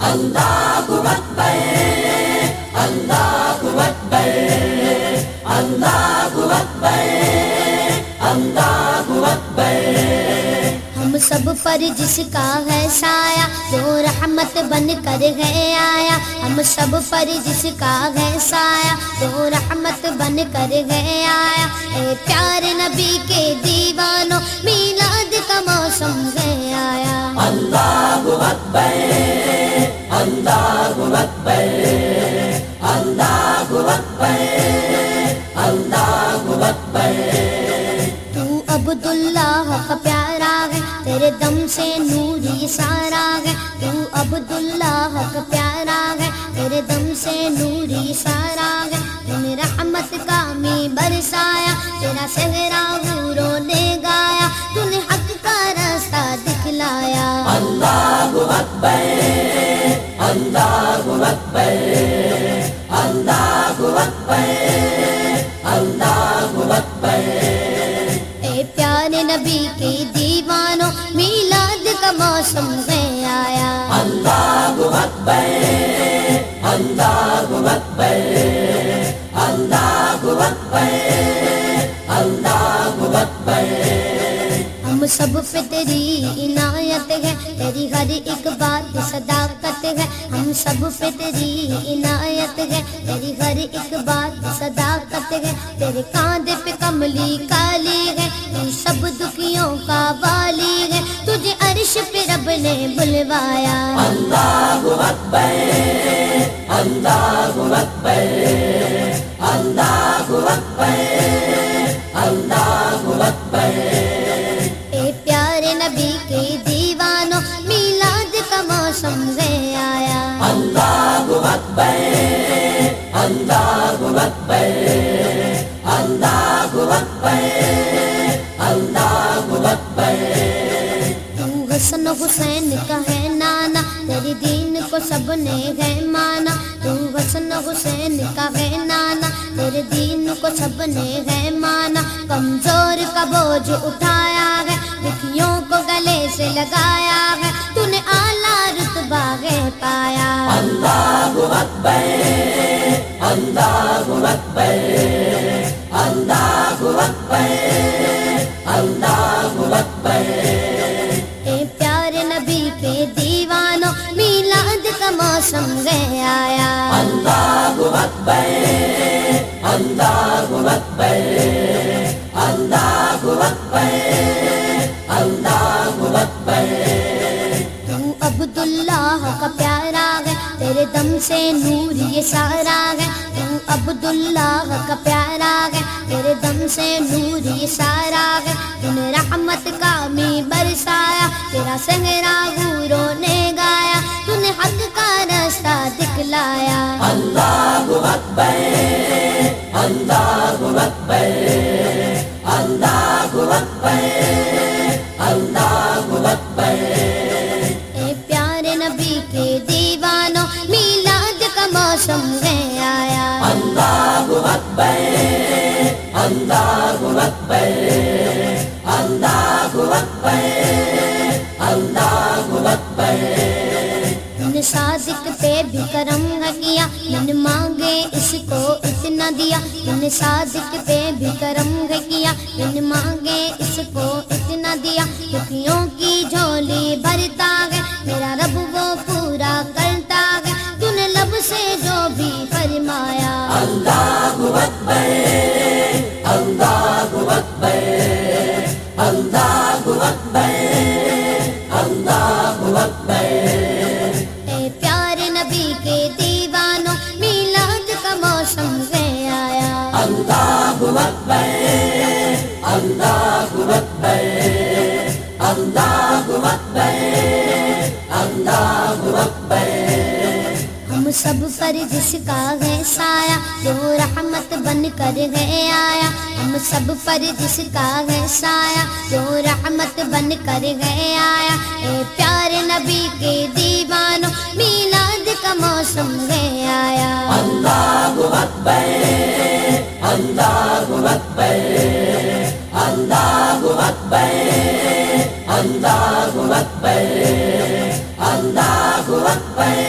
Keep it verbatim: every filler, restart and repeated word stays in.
اللہ اکبر اللہ اکبر اللہ اکبر اللہ اکبر۔ ہم سب پر جس کا ہے سایہ وہ رحمت بن کر ہے آیا، ہم سب پر جس کا ہے سایہ وہ رحمت بن کر ہے آیا۔ اے پیارے نبی کے دیوانوں میلاد کا موسم ہے آیا۔ اللہ اکبر اللہ اکبر اللہ اکبر اللہ اکبر۔ تو عبداللہ کا پیارا ہے، تیرے دم سے نوری سارا ہے۔ تو عبداللہ کا پیارا ہے، تیرے دم سے نوری سارا ہے۔ تم نے رحمت کا می برسایا، تیرا صحرا حوروں نے گایا، تو نے حق کا راستہ دکھلایا۔ اللہ اکبر اللہ اکبر اللہ اکبر اللہ اکبر۔ اے پیارے نبی کے دیوانوں میلاد کا موسم ہے آیا۔ اللہ اکبر اللہ اکبر اللہ اکبر اللہ اکبر۔ ہم سب پہ تیری عنایت ہے، تیری ہر ایک بات صداقت ہے۔ ہم سب پہ تیری عنایت ہے، تیری ہر ایک بات صداقت ہے۔ تیرے کاندھے پہ کملی کالی ہے، تو سب دکھیوں کا والی ہے۔ تجھے عرش پہ رب نے بلوایا۔ اللہ اکبر اللہ اکبر اللہ اکبر اللہ اکبر۔ اے پیارے نبی کے دیوانوں میلاد کا موسم ہے آیا۔ اللہ اکبر اللہ اکبر اللہ اکبر اللہ اکبر۔ تو حسن حسین کا ہے نانا، تیری دین کو سب نے ہے مانا۔ تو حسن حسین کا ہے نانا، تیرے دین کو سب نے ہے مانا۔ کمزور کا بوجھ اٹھایا ہے، دکھیوں کو گلے سے لگایا ہے، تو نے اعلیٰ رتبہ ہے پایا۔ اللہ اکبر اللہ اکبر اللہ اکبر اللہ اکبر۔ اے پیارے نبی کے دیوانوں میلاد کا موسم ہے آیا۔ اللہ اکبر اللہ اکبر اللہ اکبر اللہ اکبر۔ تو عبداللہ کا پیارا ہے، تیرے دم سے نور یہ سارا ہے۔ تو عبداللہ کا پیارا ہے، تیرے دم سے نور یہ سارا ہے۔ تو نے رحمت کا می برسایا، تیرا صحرا حوروں نے گایا، تو نے حق کا راستہ دکھلایا۔ اللہ اکبر اللہ اکبر اللہ اکبر اللہ اکبر۔ اے پیارے نبی کے دیوانوں میلاد کا موسم ہے آیا۔ اللہ اکبر اللہ اکبر اللہ اکبر اللہ اکبر۔ نے صادق پہ بھی کرم کیا، من مانگے اس کو اتنا دیا۔ نے صادق پہ بھی کرم کیا، من مانگے اس کو اتنا دیا۔ دکھیوں کی جھولی بھرتا ہے، میرا رب وہ پورا کرتا ہے، تو نے لب سے جو بھی فرمایا۔ اللہ اکبر اللہ اکبر اللہ اکبر اللہ اکبر۔ اے پیارے نبی کے دیوانوں میلاد کا موسم ہے آیا۔ اللہ اکبر اللہ اکبر اللہ اکبر اللہ اکبر۔ ہم سب پر جس کا ہے سایہ جو رحمت بن کر ہے آیا۔ ہم سب پر جس کا ہے سایہ جو رحمت بن کر ہے آیا۔ اے پیارے نبی کے دیوانوں میلاد کا موسم ہے آیا۔ اللہ اکبر اللہ اکبر اللہ اکبر اللہ اکبر اللہ اکبر